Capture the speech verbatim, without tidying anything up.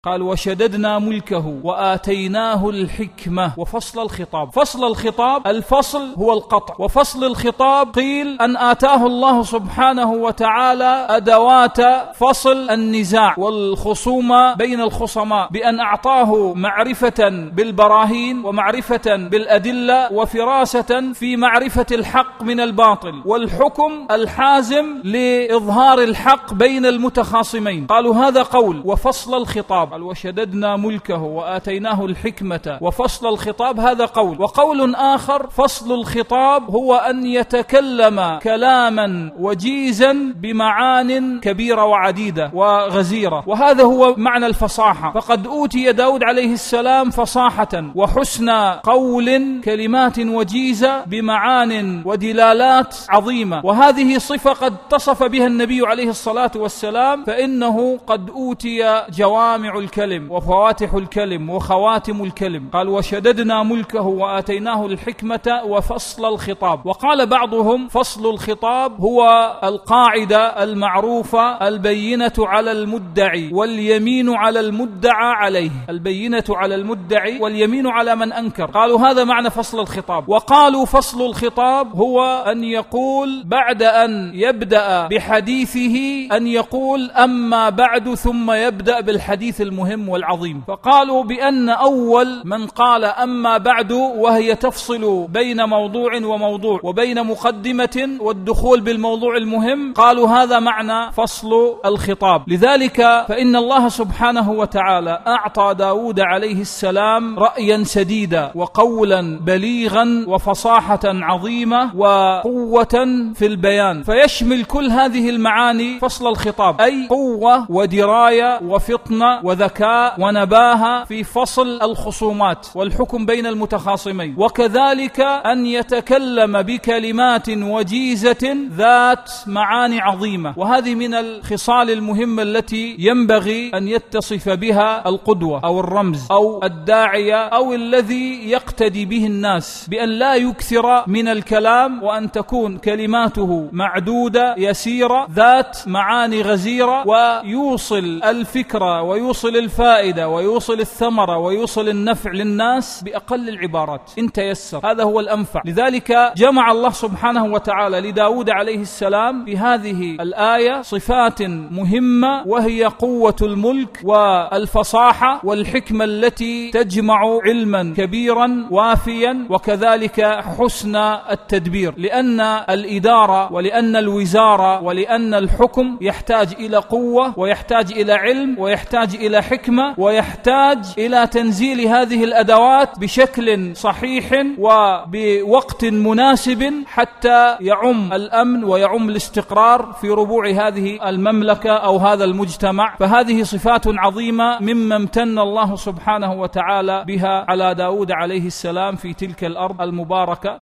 قال وشددنا ملكه وآتيناه الحكمة وفصل الخطاب. فصل الخطاب، الفصل هو القطع، وفصل الخطاب قيل أن آتاه الله سبحانه وتعالى أدوات فصل النزاع والخصومة بين الخصماء، بأن أعطاه معرفة بالبراهين ومعرفة بالأدلة وفراسة في معرفة الحق من الباطل، والحكم الحازم لإظهار الحق بين المتخاصمين. قالوا هذا قول. وفصل الخطاب قال وشددنا ملكه وآتيناه الحكمة وفصل الخطاب، هذا قول. وقول آخر فصل الخطاب هو أن يتكلم كلاما وجيزا بمعان كبيرة وعديدة وغزيرة، وهذا هو معنى الفصاحة. فقد أوتي داود عليه السلام فصاحة وحسن قول، كلمات وجيزة بمعان ودلالات عظيمة، وهذه صفة قد اتصف بها النبي عليه الصلاة والسلام، فإنه قد أوتي جوامع الكلم وفواتح الكلم وخواتم الكلم. قال وشددنا ملكه وآتيناه الحكمة وفصل الخطاب. وقال بعضهم فصل الخطاب هو القاعدة المعروفة البينة على المدعي واليمين على المدعى عليه، البينة على المدعي واليمين على من أنكر. قالوا هذا معنى فصل الخطاب. وقالوا فصل الخطاب هو أن يقول بعد أن يبدأ بحديثه أن يقول أما بعد، ثم يبدأ بالحديث المهم والعظيم. فقالوا بأن أول من قال أما بعد وهي تفصل بين موضوع وموضوع وبين مقدمة والدخول بالموضوع المهم، قالوا هذا معنى فصل الخطاب. لذلك فإن الله سبحانه وتعالى أعطى داود عليه السلام رأيا سديدا وقولا بليغا وفصاحة عظيمة وقوة في البيان، فيشمل كل هذه المعاني فصل الخطاب، أي قوة ودراية وفطنة وذكاء ونباهة في فصل الخصومات والحكم بين المتخاصمين، وكذلك أن يتكلم بكلمات وجيزة ذات معاني عظيمة. وهذه من الخصال المهمة التي ينبغي أن يتصف بها القدوة أو الرمز أو الداعية أو الذي يقتدي به الناس، بأن لا يكثر من الكلام، وأن تكون كلماته معدودة يسيرة ذات معاني غزيرة، ويوصل الفكرة ويوصل الفائدة ويوصل الثمرة ويوصل النفع للناس بأقل العبارات إن تيسر. هذا هو الأنفع. لذلك جمع الله سبحانه وتعالى لداود عليه السلام في هذه الآية صفات مهمة، وهي قوة الملك والفصاحة والحكمة التي تجمع علما كبيرا وافيا، وكذلك حسن التدبير، لأن الإدارة ولأن الوزارة ولأن الحكم يحتاج إلى قوة ويحتاج إلى علم ويحتاج إلى حكمة ويحتاج إلى تنزيل هذه الأدوات بشكل صحيح وبوقت مناسب حتى يعم الأمن ويعم الاستقرار في ربوع هذه المملكة أو هذا المجتمع. فهذه صفات عظيمة مما امتن الله سبحانه وتعالى بها على داود عليه السلام في تلك الأرض المباركة.